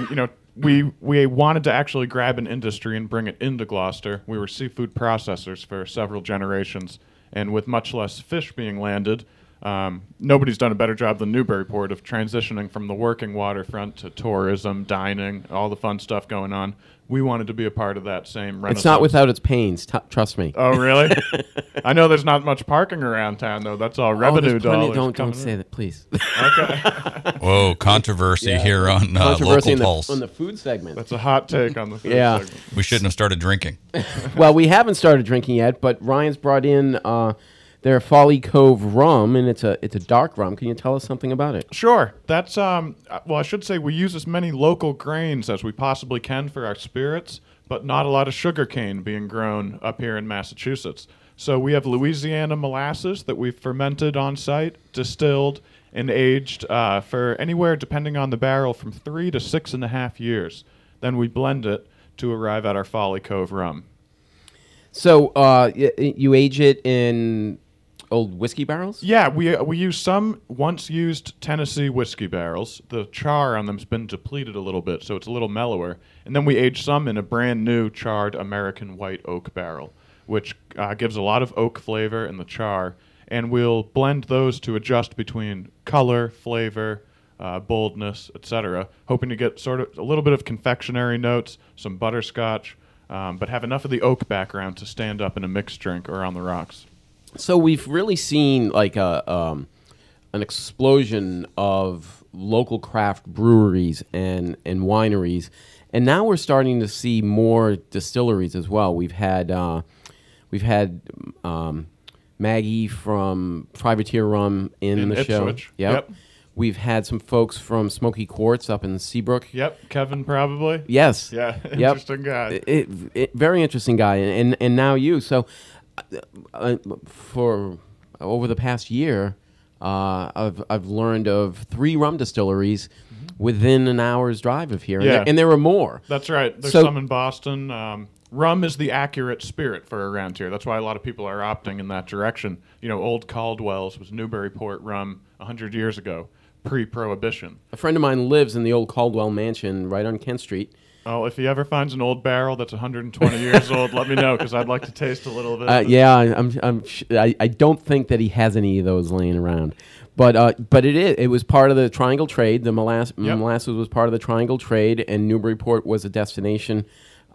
We wanted to actually grab an industry and bring it into Gloucester. We were seafood processors for several generations, and with much less fish being landed, nobody's done a better job than Newburyport of transitioning from the working waterfront to tourism, dining, all the fun stuff going on. We wanted to be a part of that same renaissance. It's not without its pains, trust me. Oh, really? I know there's not much parking around town, though. That's all revenue dollars. Don't say that, please. Okay. Whoa, controversy here on Local Pulse. On the food segment. That's a hot take on the food segment. We shouldn't have started drinking. Well, we haven't started drinking yet, but Ryan's brought in their Folly Cove rum, and it's a dark rum. Can you tell us something about it? Sure. That's well, I should say we use as many local grains as we possibly can for our spirits, but not a lot of sugar cane being grown up here in Massachusetts. So we have Louisiana molasses that we've fermented on site, distilled, and aged for anywhere, depending on the barrel, from 3 to 6.5 years. Then we blend it to arrive at our Folly Cove rum. So you age it in old whiskey barrels? Yeah, we use some once-used Tennessee whiskey barrels. The char on them's been depleted a little bit, so it's a little mellower. And then we age some in a brand-new charred American white oak barrel, which gives a lot of oak flavor in the char. And we'll blend those to adjust between color, flavor, boldness, etc., hoping to get sort of a little bit of confectionery notes, some butterscotch, but have enough of the oak background to stand up in a mixed drink or on the rocks. So we've really seen like an explosion of local craft breweries and wineries, and now we're starting to see more distilleries as well. We've had Maggie from Privateer Rum in the Ipswich. show. Yep. We've had some folks from Smoky Quartz up in Seabrook. Yep, Kevin probably. Yes. Yeah, Yep. interesting guy. Very interesting guy, and now you. So for over the past year, I've learned of 3 rum distilleries within an hour's drive of here, and there were more. That's right. There's some in Boston. Rum is the accurate spirit for around here. That's why a lot of people are opting in that direction. You know, Old Caldwell's was Newburyport rum 100 years ago, pre-Prohibition. A friend of mine lives in the old Caldwell mansion right on Kent Street. Oh, if he ever finds an old barrel that's 120 years old, let me know, because I'd like to taste a little bit. I don't think that he has any of those laying around, but it was part of the Triangle Trade. The molasses was part of the Triangle Trade, and Newburyport was a destination,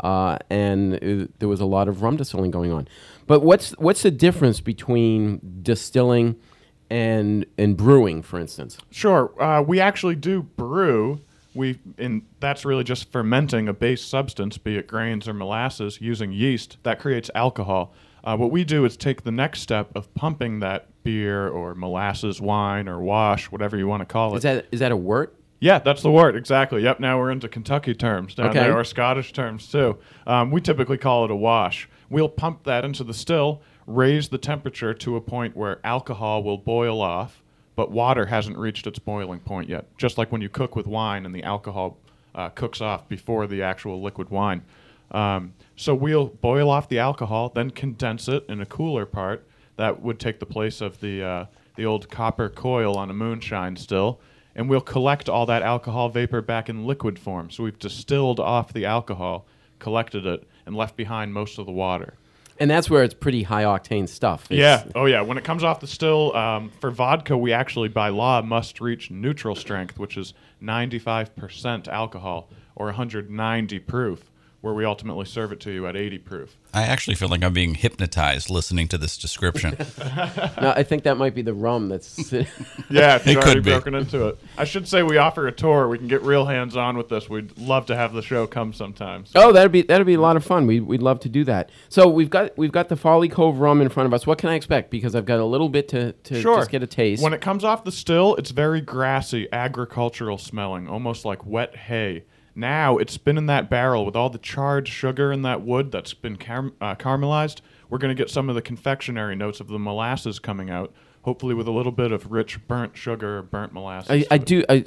and there was a lot of rum distilling going on. But what's the difference between distilling and brewing, for instance? Sure, we actually do brew. That's really just fermenting a base substance, be it grains or molasses, using yeast that creates alcohol. What we do is take the next step of pumping that beer or molasses, wine, or wash, whatever you want to call it. Is that a wort? Yeah, that's the wort, exactly. Yep, now we're into Kentucky terms down there, or Scottish terms too. We typically call it a wash. We'll pump that into the still, raise the temperature to a point where alcohol will boil off, but water hasn't reached its boiling point yet, just like when you cook with wine and the alcohol cooks off before the actual liquid wine. So we'll boil off the alcohol, then condense it in a cooler part. That would take the place of the old copper coil on a moonshine still, and we'll collect all that alcohol vapor back in liquid form. So we've distilled off the alcohol, collected it, and left behind most of the water. And that's where it's pretty high-octane stuff. Yeah. Oh, yeah. When it comes off the still, for vodka, we actually, by law, must reach neutral strength, which is 95% alcohol, or 190 proof, where we ultimately serve it to you at 80 proof. I actually feel like I'm being hypnotized listening to this description. No, I think that might be the rum that's... Yeah, if you've already broken into it. I should say we offer a tour. We can get real hands-on with this. We'd love to have the show come sometime. So. Oh, that'd be a lot of fun. We'd love to do that. So we've got the Folly Cove rum in front of us. What can I expect? Because I've got a little bit to just get a taste. When it comes off the still, it's very grassy, agricultural smelling, almost like wet hay. Now it's been in that barrel with all the charred sugar in that wood that's been caramelized. We're going to get some of the confectionery notes of the molasses coming out, hopefully with a little bit of rich burnt sugar or burnt molasses. I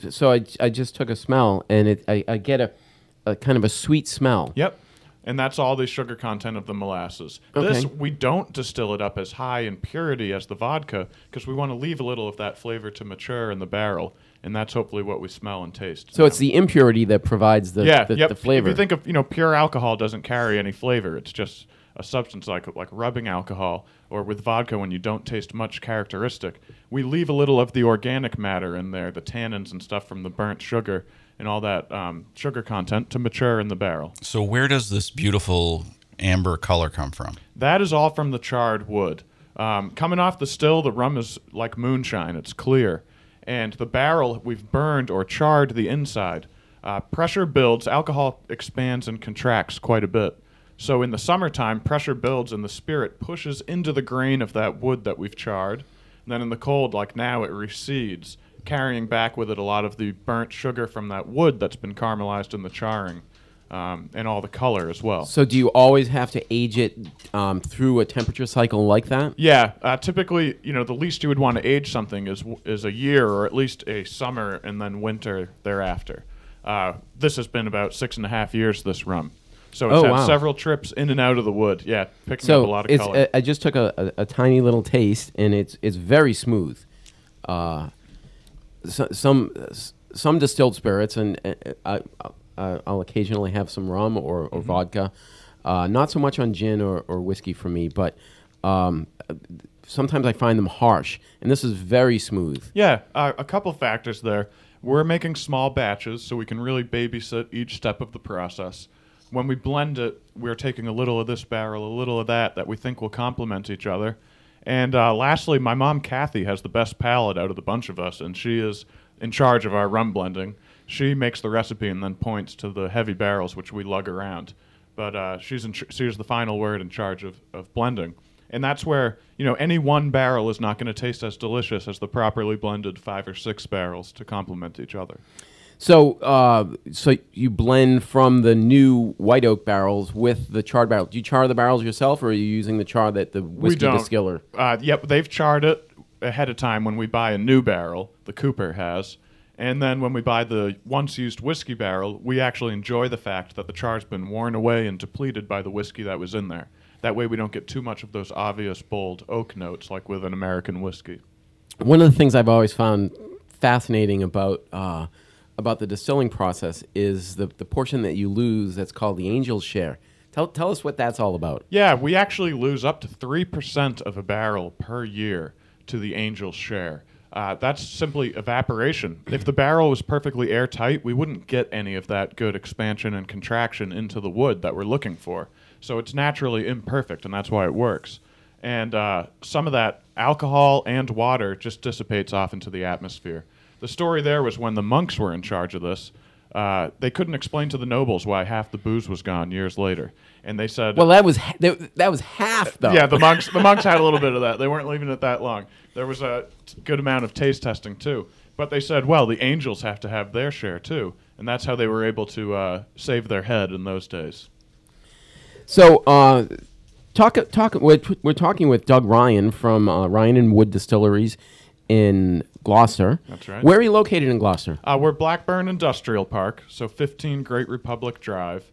just took a smell, and I get a kind of a sweet smell. Yep. And that's all the sugar content of the molasses. Okay. This, we don't distill it up as high in purity as the vodka because we want to leave a little of that flavor to mature in the barrel, and that's hopefully what we smell and taste. So it's the impurity that provides the flavor. If you think of, pure alcohol doesn't carry any flavor. It's just a substance like rubbing alcohol, or with vodka when you don't taste much characteristic. We leave a little of the organic matter in there, the tannins and stuff from the burnt sugar, and all that sugar content to mature in the barrel. So where does this beautiful amber color come from? That is all from the charred wood. Coming off the still, the rum is like moonshine. It's clear. And the barrel, we've burned or charred the inside. Pressure builds, alcohol expands and contracts quite a bit. So in the summertime, pressure builds and the spirit pushes into the grain of that wood that we've charred. And then in the cold, like now, it recedes, carrying back with it a lot of the burnt sugar from that wood that's been caramelized in the charring, and all the color as well. So do you always have to age it through a temperature cycle like that? Yeah. Typically, the least you would want to age something is a year, or at least a summer and then winter thereafter. This has been about 6.5 years, this rum. So it's had several trips in and out of the wood. Yeah, picking up a lot of color. I just took a tiny little taste, and it's very smooth. Some distilled spirits, and I'll occasionally have some rum or vodka. Not so much on gin or whiskey for me, but sometimes I find them harsh, and this is very smooth. Yeah, a couple factors there. We're making small batches, so we can really babysit each step of the process. when we blend it, we're taking a little of this barrel, a little of that we think will complement each other. And lastly, my mom, Kathy, has the best palate out of the bunch of us, and she is in charge of our rum blending. She makes the recipe and then points to the heavy barrels, which we lug around. But she's the final word in charge of blending. And that's where, any one barrel is not going to taste as delicious as the properly blended 5 or 6 barrels to complement each other. So so you blend from the new white oak barrels with the charred barrel. Do you char the barrels yourself, or are you using the char that the whiskey distiller? Yep, they've charred it ahead of time when we buy a new barrel, the Cooper has. And then when we buy the once-used whiskey barrel, we actually enjoy the fact that the char's been worn away and depleted by the whiskey that was in there. That way we don't get too much of those obvious, bold oak notes like with an American whiskey. One of the things I've always found fascinating about the distilling process is the portion that you lose that's called the angel's share. Tell us what that's all about. Yeah, we actually lose up to 3% of a barrel per year to the angel's share. That's simply evaporation. If the barrel was perfectly airtight, we wouldn't get any of that good expansion and contraction into the wood that we're looking for. So it's naturally imperfect, and that's why it works. And some of that alcohol and water just dissipates off into the atmosphere. The story there was when the monks were in charge of this, they couldn't explain to the nobles why half the booze was gone years later. And they said... Well, that was half, though. Yeah, the monks had a little bit of that. They weren't leaving it that long. There was a good amount of taste testing, too. But they said, well, the angels have to have their share, too. And that's how they were able to save their head in those days. So, we're talking with Doug Ryan from Ryan and Wood Distilleries in Gloucester. That's right. Where are you located in Gloucester? We're Blackburn Industrial Park, so 15 Great Republic Drive.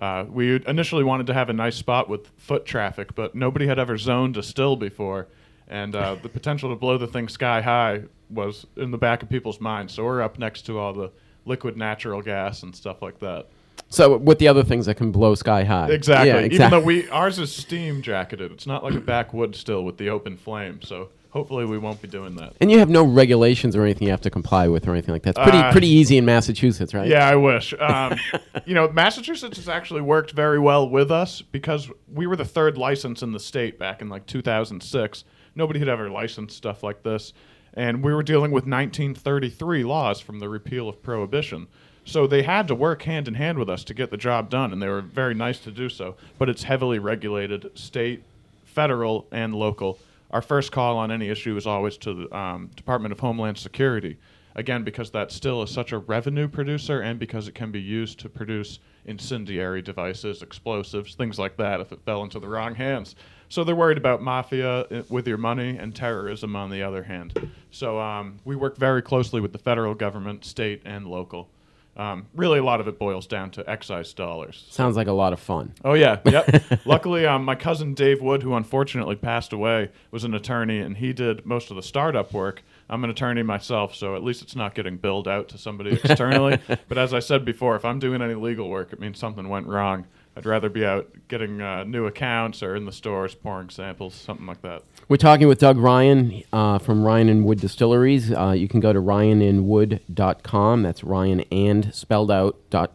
We initially wanted to have a nice spot with foot traffic, but nobody had ever zoned a still before, and the potential to blow the thing sky high was in the back of people's minds. So we're up next to all the liquid natural gas and stuff like that. So with the other things that can blow sky high. Exactly. Yeah, exactly. Even though ours is steam jacketed. It's not like a backwood still with the open flame. So hopefully we won't be doing that. And you have no regulations or anything you have to comply with or anything like that. It's pretty easy in Massachusetts, right? Yeah, I wish. Massachusetts has actually worked very well with us because we were the third license in the state back in 2006. Nobody had ever licensed stuff like this. And we were dealing with 1933 laws from the repeal of Prohibition. So they had to work hand in hand with us to get the job done, and they were very nice to do so. But it's heavily regulated, state, federal, and local. Our first call on any issue is always to the Department of Homeland Security. Again, because that still is such a revenue producer and because it can be used to produce incendiary devices, explosives, things like that if it fell into the wrong hands. So they're worried about mafia with your money and terrorism on the other hand. So we work very closely with the federal government, state, and local. Really, a lot of it boils down to excise dollars. Sounds like a lot of fun. Oh, yeah. Yep. Luckily, my cousin Dave Wood, who unfortunately passed away, was an attorney, and he did most of the startup work. I'm an attorney myself, so at least it's not getting billed out to somebody externally. But as I said before, if I'm doing any legal work, it means something went wrong. I'd rather be out getting new accounts or in the stores pouring samples, something like that. We're talking with Doug Ryan from Ryan and Wood Distilleries. You can go to ryanandwood.com. That's Ryan and spelled out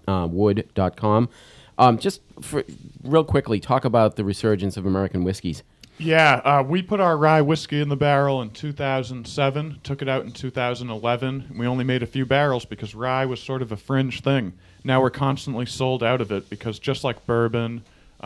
wood.com. Just real quickly, talk about the resurgence of American whiskeys. Yeah, we put our rye whiskey in the barrel in 2007, took it out in 2011. We only made a few barrels because rye was sort of a fringe thing. Now we're constantly sold out of it because just like bourbon,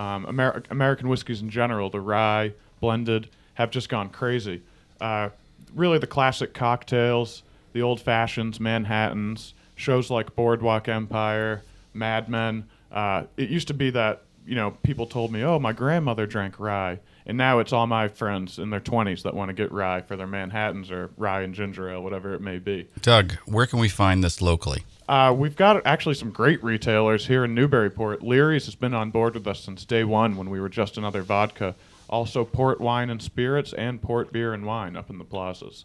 American whiskeys in general, the rye, blended, have just gone crazy. Really the classic cocktails, the old fashions, Manhattans, shows like Boardwalk Empire, Mad Men. It used to be that, people told me, oh, my grandmother drank rye. And now it's all my friends in their 20s that want to get rye for their Manhattans or rye and ginger ale, whatever it may be. Doug, where can we find this locally? We've got actually some great retailers here in Newburyport. Leary's has been on board with us since day one when we were just another vodka. Also Port Wine and Spirits and Port Beer and Wine up in the plazas.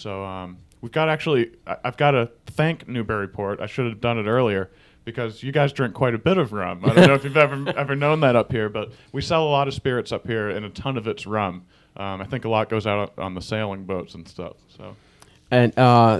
So we've got I've got to thank Newburyport. I should have done it earlier because you guys drink quite a bit of rum. I don't know if you've ever known that up here, but we sell a lot of spirits up here and a ton of it's rum. I think a lot goes out on the sailing boats and stuff. So. And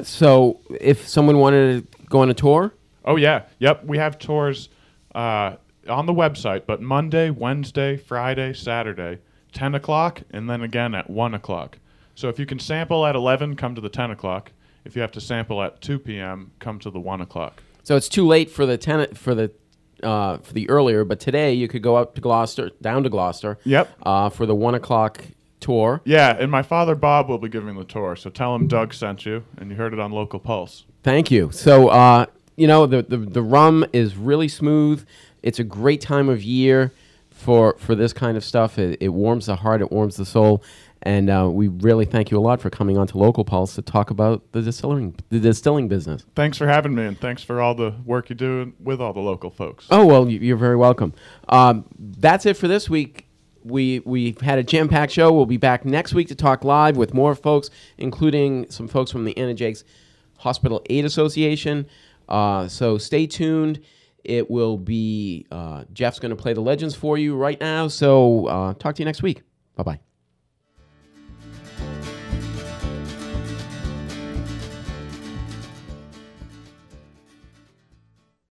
so if someone wanted to go on a tour? Oh, yeah. Yep. We have tours. on the website, but Monday, Wednesday, Friday, Saturday, 10 o'clock, and then again at 1 o'clock. So if you can sample at 11, come to the 10 o'clock. If you have to sample at 2 p.m., come to the 1 o'clock. So it's too late for the for the earlier, but today you could go up to Gloucester, down to Gloucester. Yep. For the 1 o'clock tour. Yeah, and my father Bob will be giving the tour, so tell him Doug sent you, and you heard it on Local Pulse. Thank you. So, the rum is really smooth. It's a great time of year for this kind of stuff. It warms the heart. It warms the soul. And we really thank you a lot for coming on to Local Pulse to talk about the distilling business. Thanks for having me, and thanks for all the work you do with all the local folks. Oh, well, you're very welcome. That's it for this week. We've had a jam-packed show. We'll be back next week to talk live with more folks, including some folks from the Anna Jakes Hospital Aid Association. So stay tuned. It will be Jeff's going to play the legends for you right now. So talk to you next week. Bye-bye.